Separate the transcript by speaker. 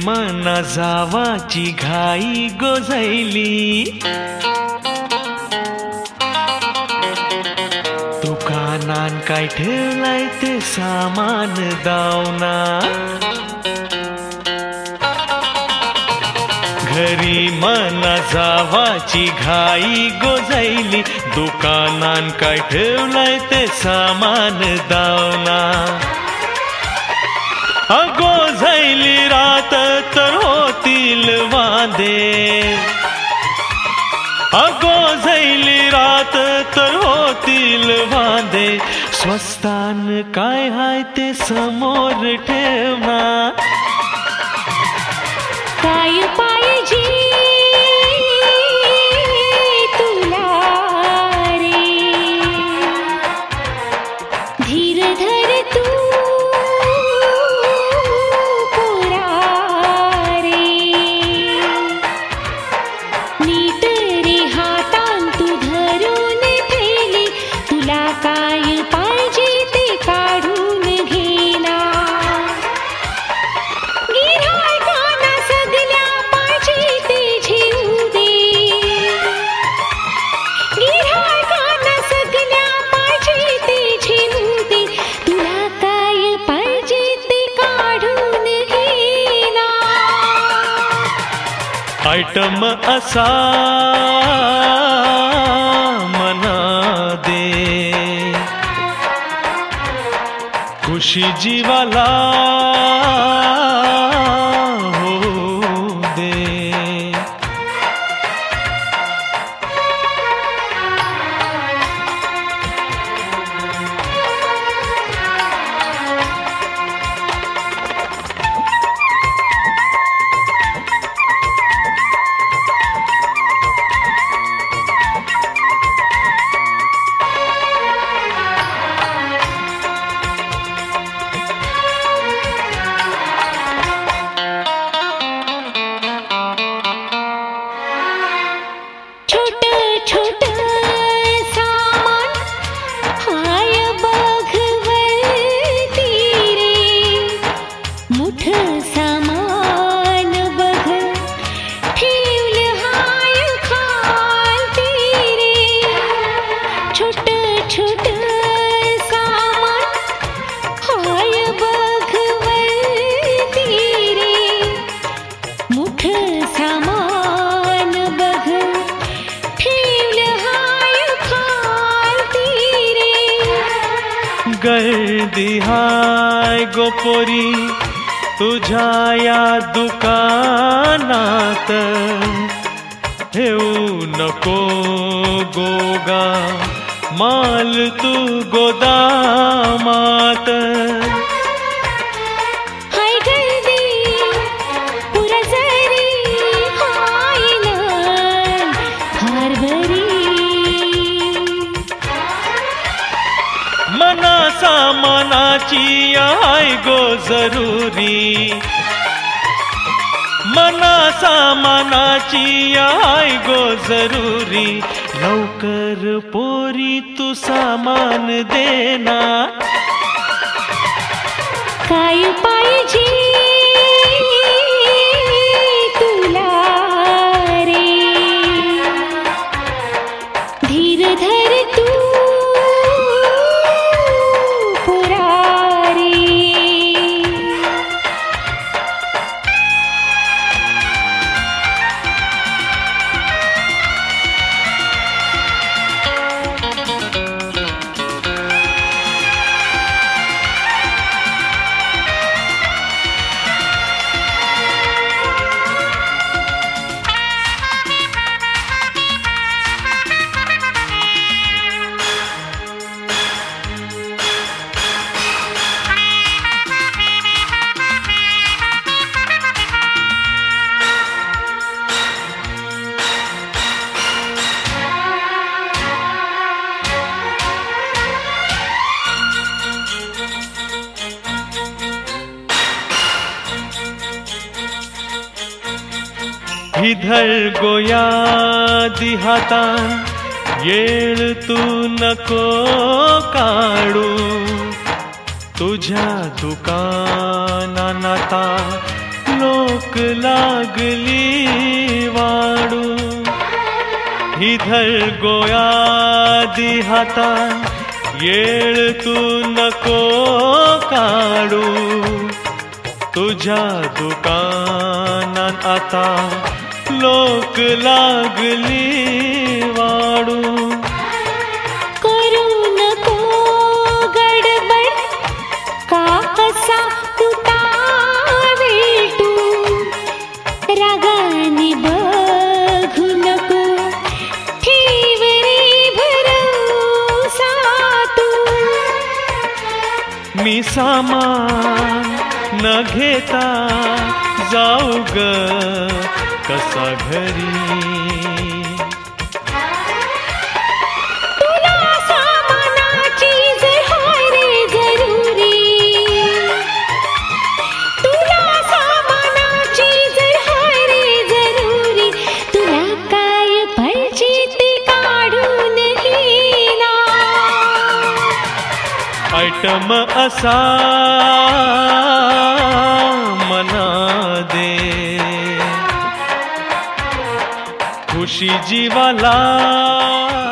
Speaker 1: मना जावाची घाई गोजैली, दुकानान काय ठेवलाय ते सामान दावना, घरी मना जावाची घाई गोजैली, दुकानान काय ठेवलाय ते सामान दावना. अगो झैली रात तर होतील वांदे, अगो झैली रात तर होतील वांदे, स्वस्तान काय हाय ते समोर ठेवना.
Speaker 2: काय पाहिजे तुला रे, धीर धर तू पोरा रे, नीट रे हातान तू धरून ठेली, तुला काय पाहिजे ते काढून घेना. गिऱ्हाईकांना सगळ्या पाहिजे ते घेऊ दे, गिऱ्हाईकांना सगळ्या पाहिजे ते घेऊ दे, तुला काय पाहिजे ते काढून घेना.
Speaker 1: आयटम असा मना दे, खुशी जीवाला होऊ दे.
Speaker 2: छोट छोट सामान हाय बघवती रे, मोठ सामान बघ ठेवलं हाय खालती रे. छोट छोट सामान हाय बघवती रे, मोठ सामान बघ ठेवलं हाय खालती रे.
Speaker 1: गर्दी हाय गोपोरी तुझ्या या दुकानात, ठेवू नको गोगा माल तू गोदामात.
Speaker 2: हाय गर्दी पुरा जरी हाय ना फार बरी,
Speaker 1: मना सामानाची आहे गो जरुरी, मना सामानाची आहे गो जरुरी, लवकर पोरी तू सामान देना.
Speaker 2: काय पाहिजे तुला रे, धीर धर तू पोरा रे.
Speaker 1: इधर गोया दिहाता येळ तू नको काढू तुझ्या दुकानात लोक लागली वाडू ही धर गोयादी हातान येळ तू नको काढू तुझ्या दुकानात आता लोक लागली वाडू
Speaker 2: करू नको गडबड का असा तुटा वेटू रागाने बघू नको ठेव रे भरवसा तू
Speaker 1: मी सामान न घेता जाऊ ग कसा घरी
Speaker 2: तुला सामानाची हाय रे जरुरी तुला सामानाची हाय रे जरुरी तुला काय पाहिजे ते काढून घे ना
Speaker 1: आयटम असा मना दे खुशी जीवाला